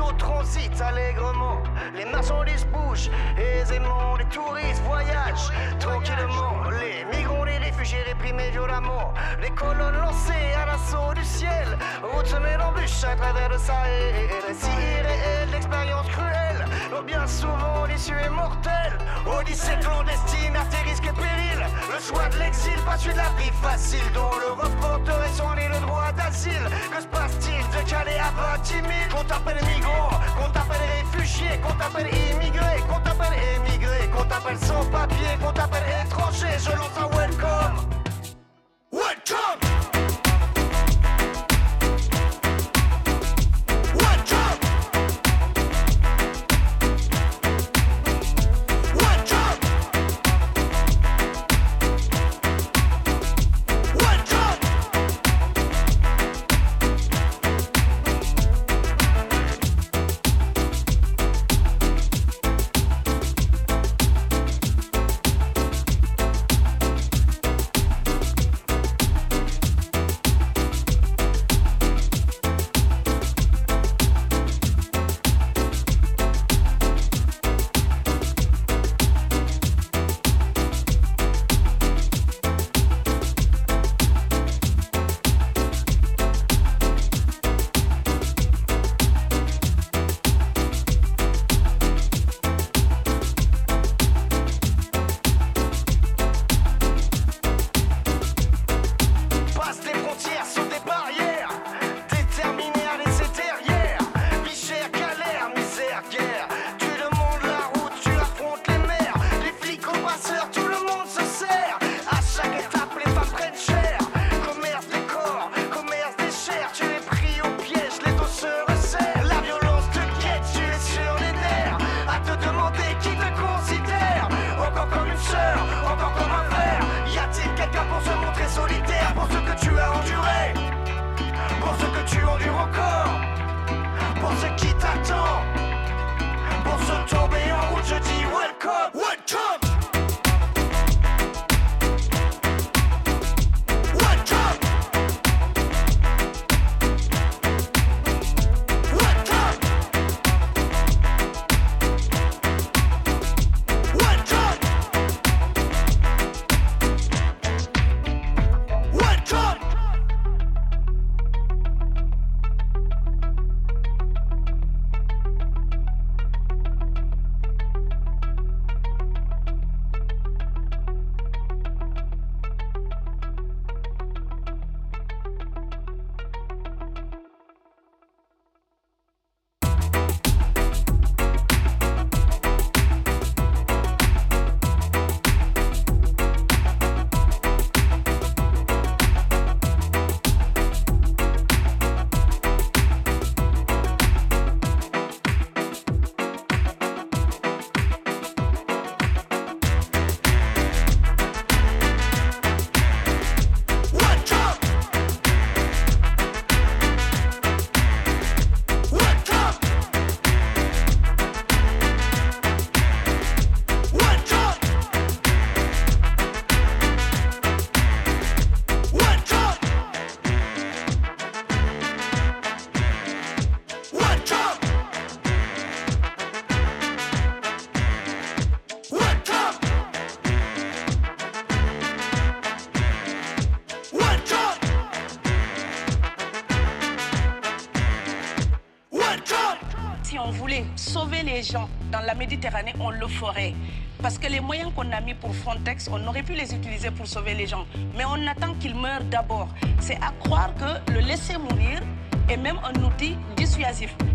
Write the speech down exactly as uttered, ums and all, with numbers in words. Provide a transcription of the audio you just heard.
bateaux transitent allègrement. Les marchandises bougent aisément. Les touristes voyagent tranquillement. Les migrants, les réfugiés réprimés violemment. Les colonnes lancées à l'assaut du ciel. Route semée d'embûches à travers le Sahel. Si irréel, l'expérience cruelle. Oh, bien souvent l'issue est mortelle. Odyssée clandestine, à tes risques et périls. Le choix de l'exil, pas celui de la vie facile. Dont l'Europe porterait son nez le droit d'asile. Que se passe-t-il de Calais à vingt-mille? Qu'on t'appelle migrant, qu'on t'appelle réfugié, qu'on t'appelle immigré, qu'on t'appelle émigré, qu'on t'appelle sans papier, qu'on t'appelle étranger. Je lance un welcome. Welcome. Si on voulait sauver les gens dans la Méditerranée, on le ferait. Parce que les moyens qu'on a mis pour Frontex, on aurait pu les utiliser pour sauver les gens. Mais on attend qu'ils meurent d'abord. C'est à croire que le laisser mourir est même un outil dissuasif.